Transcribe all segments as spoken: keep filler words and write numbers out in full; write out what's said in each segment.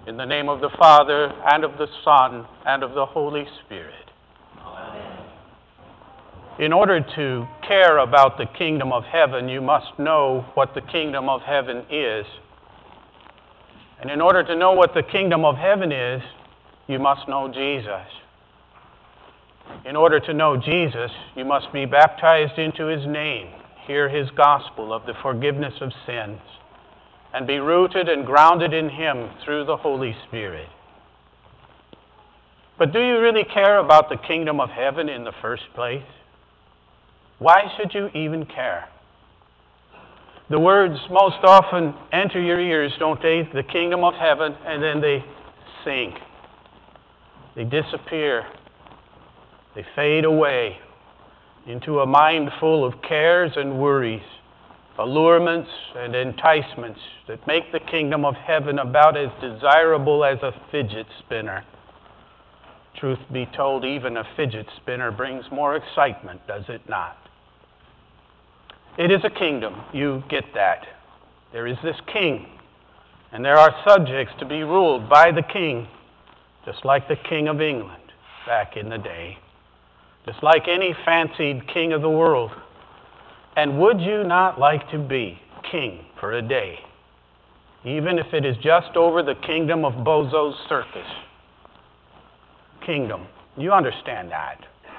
In the name of the Father, and of the Son, and of the Holy Spirit. Amen. In order to care about the kingdom of heaven, you must know what the kingdom of heaven is. And in order to know what the kingdom of heaven is, you must know Jesus. In order to know Jesus, you must be baptized into his name, hear his gospel of the forgiveness of sins, and be rooted and grounded in him through the Holy Spirit. But do you really care about the kingdom of heaven in the first place? Why should you even care? The words most often enter your ears, don't they? The kingdom of heaven, and then they sink. They disappear. They fade away into a mind full of cares and worries, allurements and enticements that make the kingdom of heaven about as desirable as a fidget spinner. Truth be told, even a fidget spinner brings more excitement, does it not? It is a kingdom, you get that. There is this king, and there are subjects to be ruled by the king, just like the King of England back in the day, just like any fancied king of the world. And would you not like to be king for a day, even if it is just over the kingdom of Bozo's circus? Kingdom. You understand that.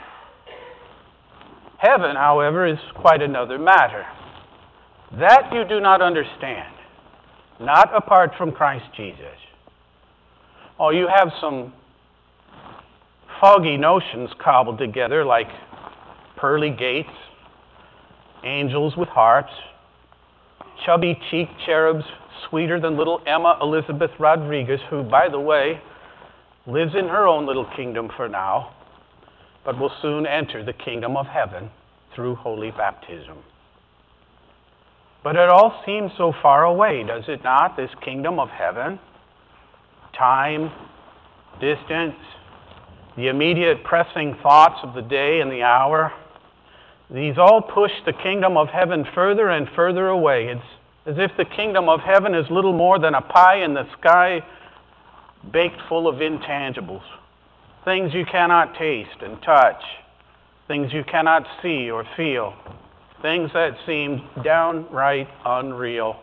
Heaven, however, is quite another matter. That you do not understand, not apart from Christ Jesus. Oh, you have some foggy notions cobbled together like pearly gates, angels with harps, chubby-cheeked cherubs sweeter than little Emma Elizabeth Rodriguez, who, by the way, lives in her own little kingdom for now, but will soon enter the kingdom of heaven through holy baptism. But it all seems so far away, does it not, this kingdom of heaven? Time, distance, the immediate pressing thoughts of the day and the hour, these all push the kingdom of heaven further and further away. It's as if the kingdom of heaven is little more than a pie in the sky baked full of intangibles, things you cannot taste and touch, things you cannot see or feel, things that seem downright unreal.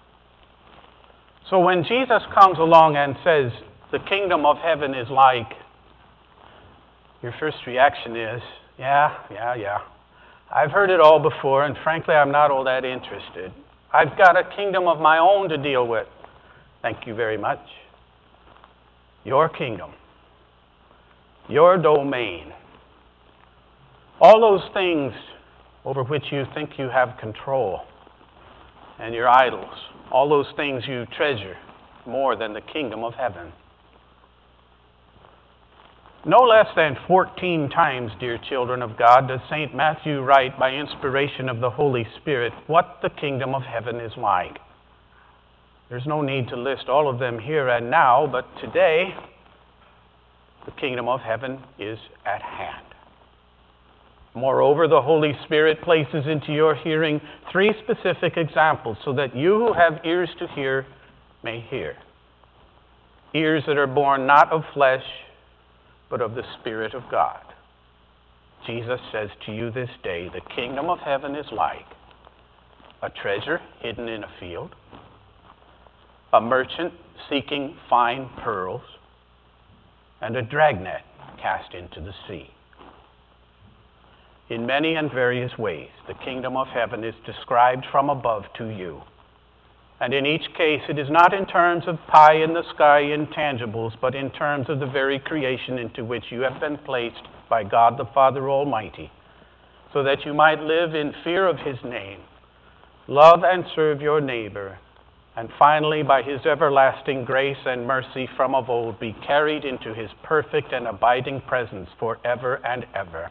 So when Jesus comes along and says, the kingdom of heaven is like, your first reaction is, yeah, yeah, yeah. I've heard it all before, and frankly, I'm not all that interested. I've got a kingdom of my own to deal with. Thank you very much. Your kingdom. Your domain. All those things over which you think you have control, and your idols. All those things you treasure more than the kingdom of heaven. No less than fourteen times, dear children of God, does Saint Matthew write by inspiration of the Holy Spirit what the kingdom of heaven is like. There's no need to list all of them here and now, but today, the kingdom of heaven is at hand. Moreover, the Holy Spirit places into your hearing three specific examples so that you who have ears to hear may hear. Ears that are born not of flesh, but of the Spirit of God. Jesus says to you this day, the kingdom of heaven is like a treasure hidden in a field, a merchant seeking fine pearls, and a dragnet cast into the sea. In many and various ways, the kingdom of heaven is described from above to you. And in each case, it is not in terms of pie in the sky intangibles, but in terms of the very creation into which you have been placed by God the Father Almighty, so that you might live in fear of his name, love and serve your neighbor, and finally, by his everlasting grace and mercy from of old, be carried into his perfect and abiding presence forever and ever.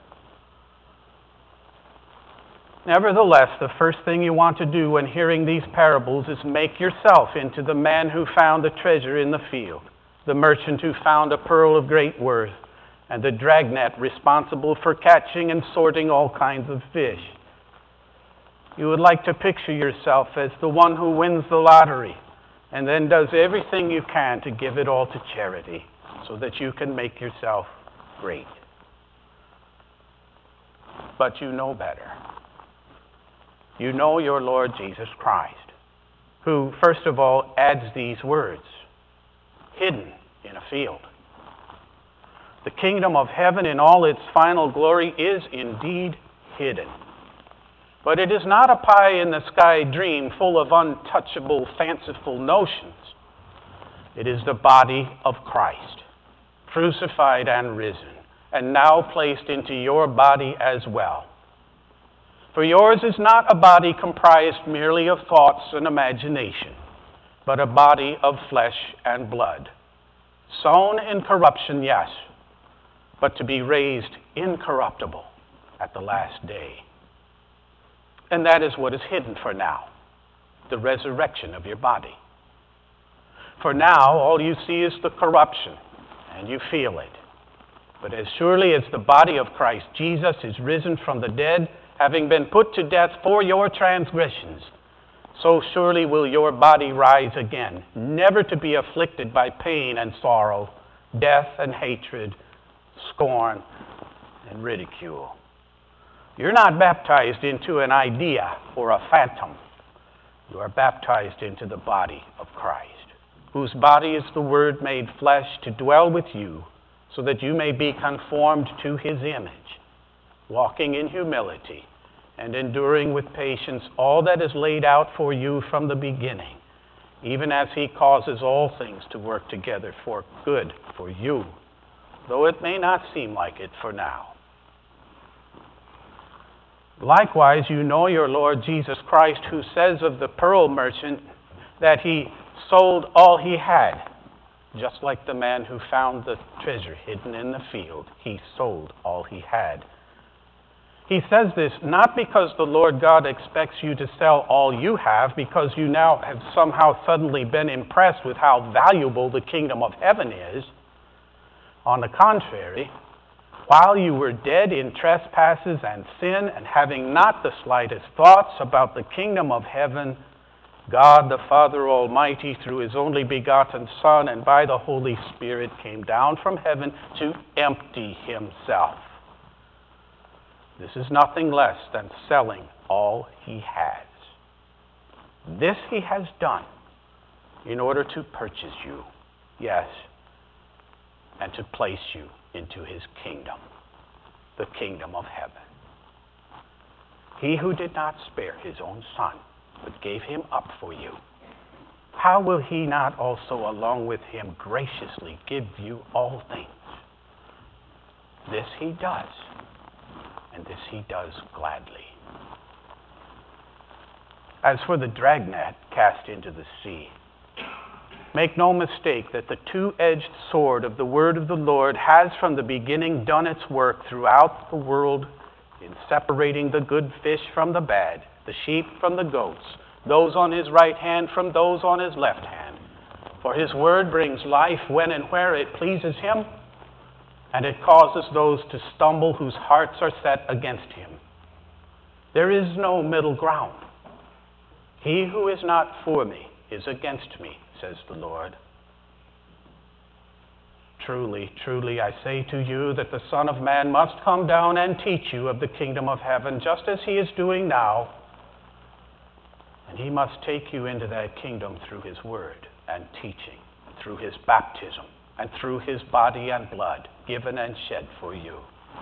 Nevertheless, the first thing you want to do when hearing these parables is make yourself into the man who found the treasure in the field, the merchant who found a pearl of great worth, and the dragnet responsible for catching and sorting all kinds of fish. You would like to picture yourself as the one who wins the lottery and then does everything you can to give it all to charity so that you can make yourself great. But you know better. You know your Lord Jesus Christ, who, first of all, adds these words, hidden in a field. The kingdom of heaven in all its final glory is indeed hidden. But it is not a pie-in-the-sky dream full of untouchable, fanciful notions. It is the body of Christ, crucified and risen, and now placed into your body as well. For yours is not a body comprised merely of thoughts and imagination, but a body of flesh and blood, sown in corruption, yes, but to be raised incorruptible at the last day. And that is what is hidden for now, the resurrection of your body. For now, all you see is the corruption, and you feel it. But as surely as the body of Christ Jesus is risen from the dead, having been put to death for your transgressions, so surely will your body rise again, never to be afflicted by pain and sorrow, death and hatred, scorn and ridicule. You're not baptized into an idea or a phantom. You are baptized into the body of Christ, whose body is the Word made flesh to dwell with you, so that you may be conformed to his image, walking in humility and enduring with patience all that is laid out for you from the beginning, even as he causes all things to work together for good for you, though it may not seem like it for now. Likewise, you know your Lord Jesus Christ, who says of the pearl merchant that he sold all he had, just like the man who found the treasure hidden in the field. He sold all he had. He says this not because the Lord God expects you to sell all you have, because you now have somehow suddenly been impressed with how valuable the kingdom of heaven is. On the contrary, while you were dead in trespasses and sin, and having not the slightest thoughts about the kingdom of heaven, God the Father Almighty, through his only begotten Son and by the Holy Spirit, came down from heaven to empty himself. This is nothing less than selling all he has. This he has done in order to purchase you, yes, and to place you into his kingdom, the kingdom of heaven. He who did not spare his own Son, but gave him up for you, how will he not also along with him graciously give you all things? This he does, and this he does gladly. As for the dragnet cast into the sea, make no mistake that the two-edged sword of the word of the Lord has from the beginning done its work throughout the world in separating the good fish from the bad, the sheep from the goats, those on his right hand from those on his left hand. For his word brings life when and where it pleases him, and it causes those to stumble whose hearts are set against him. There is no middle ground. He who is not for me is against me, says the Lord. Truly, truly, I say to you that the Son of Man must come down and teach you of the kingdom of heaven, just as he is doing now. And he must take you into that kingdom through his word and teaching, through his baptism, and through his body and blood, given and shed for you.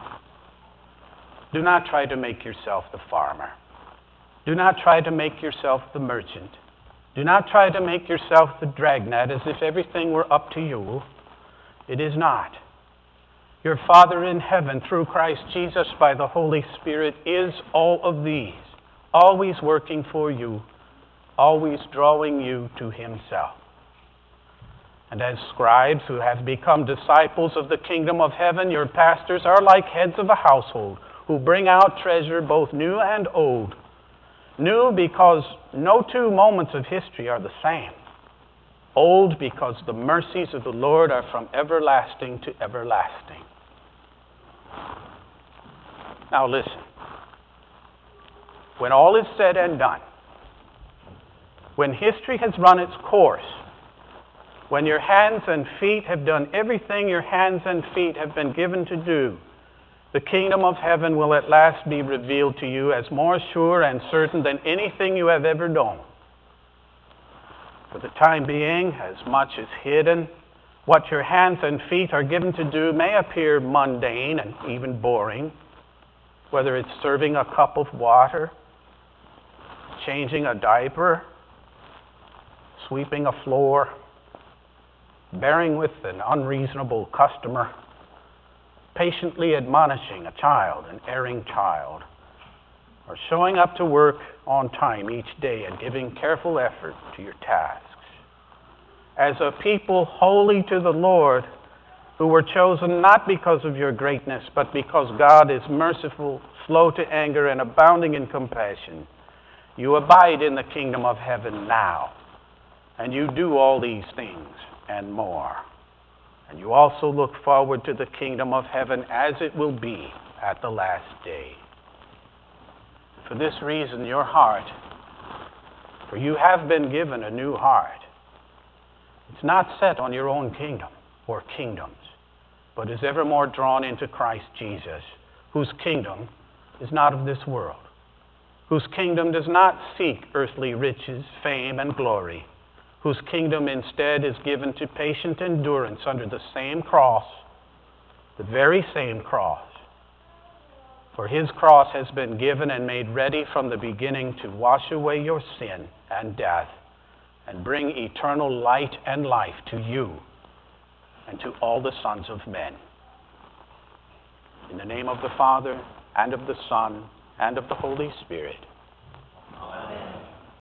Do not try to make yourself the farmer. Do not try to make yourself the merchant. Do not try to make yourself the dragnet as if everything were up to you. It is not. Your Father in heaven, through Christ Jesus by the Holy Spirit, is all of these, always working for you, always drawing you to himself. And as scribes who have become disciples of the kingdom of heaven, your pastors are like heads of a household who bring out treasure both new and old. New because no two moments of history are the same. Old because the mercies of the Lord are from everlasting to everlasting. Now listen. When all is said and done, when history has run its course, When your hands and feet have done everything your hands and feet have been given to do, the kingdom of heaven will at last be revealed to you as more sure and certain than anything you have ever known. For the time being, as much is hidden, what your hands and feet are given to do may appear mundane and even boring, whether it's serving a cup of water, changing a diaper, sweeping a floor, bearing with an unreasonable customer, patiently admonishing a child, an erring child, or showing up to work on time each day and giving careful effort to your tasks. As a people holy to the Lord, who were chosen not because of your greatness, but because God is merciful, slow to anger, and abounding in compassion, you abide in the kingdom of heaven now, and you do all these things and more. And you also look forward to the kingdom of heaven as it will be at the last day. For this reason, your heart, for you have been given a new heart, it's not set on your own kingdom or kingdoms, but is evermore drawn into Christ Jesus, whose kingdom is not of this world, whose kingdom does not seek earthly riches, fame, and glory, whose kingdom instead is given to patient endurance under the same cross, the very same cross. For his cross has been given and made ready from the beginning to wash away your sin and death and bring eternal light and life to you and to all the sons of men. In the name of the Father, and of the Son, and of the Holy Spirit.